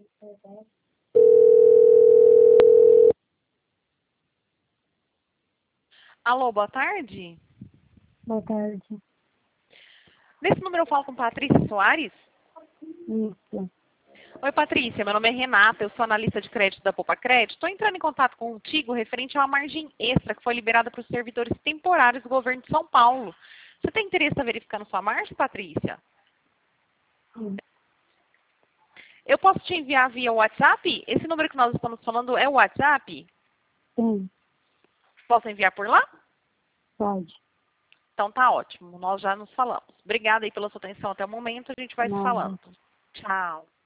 Alô, boa tarde. Boa tarde. Nesse número eu falo com Patrícia Soares? Isso. Oi, Patrícia. Meu nome é Renata, eu sou analista de crédito da Poupa Crédito. Estou entrando em contato contigo referente a uma margem extra que foi liberada para os servidores temporários do governo de São Paulo. Você tem interesse em verificar sua margem, Patrícia? Sim. Eu posso te enviar via WhatsApp? Esse número que nós estamos falando é o WhatsApp? Sim, Posso enviar por lá? pode. Então tá ótimo, nós já nos falamos. Obrigada aí pela sua atenção até o momento, a gente vai se Nada. falando. Tchau.